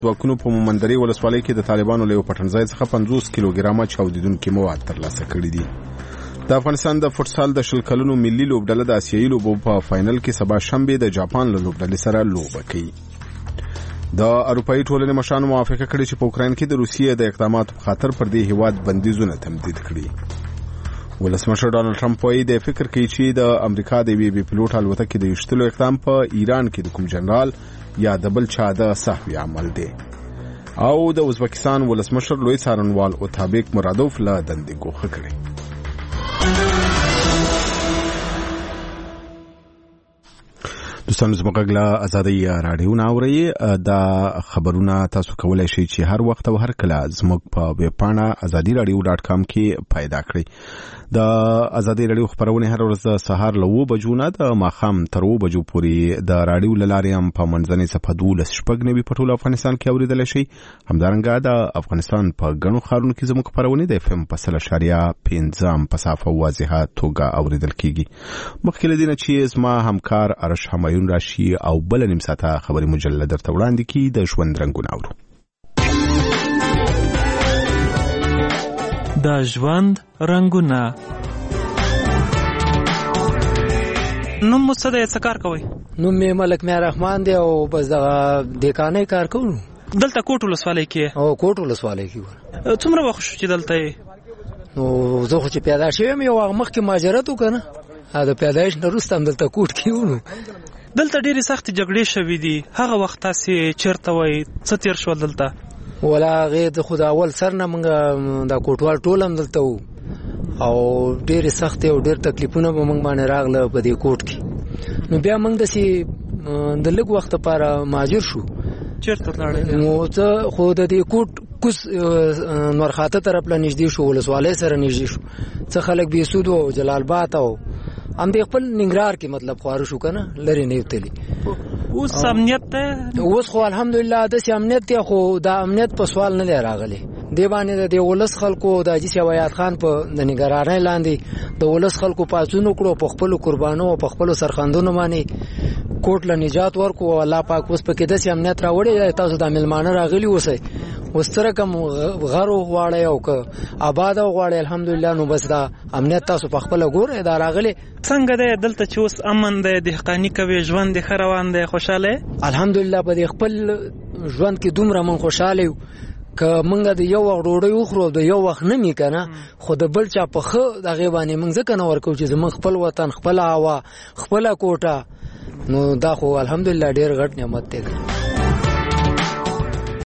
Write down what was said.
ځواکونو په مومندرې ولسوالۍ کې د طالبانو له یو پټنځای څخه 50 کیلوګرامه چاودیدونکي مواد ترلاسه کړي دي. د افغانستان د فوټسال د شل کلونو ملي لوبډله د آسیایي لوبو په فاینل کې سبا شنبه د جاپان له لوبډلې سره لوبه کوي. د اروپאי ټولنې مشرانو موافقه کړې چې په اوکراین کې د روسیې د اقداماتو په خاطر پر دې هیواد بندیزونه تمدید کړي. ولسمشر ډانلډ ټرمپ وايي د فکر کوي چې د امریکا د وی بي پلوټ الوتکې د یشتلو اقدام په ایران کې د کوم جنرال یا د بل چا د صحوي عمل دی. او د ازبکستان ولسمشر لوی څارنوال اوتابیک مرادوف له دندې ګوښه کړې. دوستانو زموږ غږ له ازادۍ راډیو نه اورئ. دا خبرونه تاسو کولی شئ چې هر وخت او هر کله زموږ په ویب پاڼه azadiiradio.com کې پیدا کړئ. د ازادۍ راډیو خبرونه هر ورځ د سهار له 9 بجو نه د ماښام تر 2 بجو پورې د راډیو له لارې هم په منځنۍ صفحه 12 په ټول افغانستان کې اوریدلی شئ. همدارنګه د افغانستان په ګڼو ښارونو کې زموږ خبرونه د FM په 100.5 په صافه واضحه توګه اوریدل کیږي. مخکې له دې نه چې زما همکار ارش همایون راشي او بل نیم ساعته خبري مجله درته وړاندې کړي. د ژوند رنګونه اورو. د ژوند رنګونه. نوم مو څه دی؟ څه کار کوئ؟ نوم مې ملک میا رحمان دی او بس دغه دیکانۍ کار کوم. دلته کوټ ولسوالۍ کې؟ او کوټ ولسوالۍ کې. څومره وخت شو چې دلته یې؟ نو زه خو چې پیدا شوم یو وخت مخکې مهاجرت وکړه، د پیدایش نه وروسته هم دلته کوټ کې وو. دلته ډېرې سختې جګړې شوې دي. هغه وخت تاسې چېرته وئ؟ څه تېر شول دلته؟ ولا هغې د خو د اول سر نه موږ دا کوټوال ټول هم دلته وو او ډېرې سختې او ډېر تکلیفونه به موږ باندې راغله په دې کوټ کې. نو بیا موږ داسې د لږ وخت لپاره مهاجر شو. چېرته لاړئ؟ نو څه خو د دې کوټ کوس نورخاته طرف له نږدې شو، ولسوالۍ سره نږدې شو. څه خلک بېسود او جلال آباد او همدې خپل ننګرهار کې مطلب خواره شو که نه، لرې نه وتلي. اوس امنیت دی؟ اوس خو الحمدلله داسې امنیت دی، خو دا امنیت په سوال نه دی راغلی. دې باندې د دې ولس خلکو د حاجي صاحب حیات خان په د نګرانۍ لاندې د ولس خلکو پاڅون وکړو، په خپلو قربانو او په خپلو سرخندونو باندې کوټ له نجات ورکو. او الله پاک اوس پکې داسې امنیت راوړی. تاسو د میلمانه راغلي اوسئ، اوس څه رقم غر وغواړئ او که آباد وغواړئ الحمدلله، نو بس دا امنیت تاسو په خپله ګورئ. دا راغلی څنګه دی دلته چې اوس امن دی، دهقاني کوي، ژوند دې ښه روان دی، خوشحاله؟ الحمدلله په دې خپل ژوند کې دومره من خوشحاله یو که موږ د یو وخت ډوډۍ وخورو د یو وخت نه مې که نه، خو د بل چا په ښه دغې باندې موږ ځکه نه ورکوو چې زموږ خپل وطن، خپله هوا، خپله کوټه، نو دا خو الحمدلله ډېر غټ نعمت دی.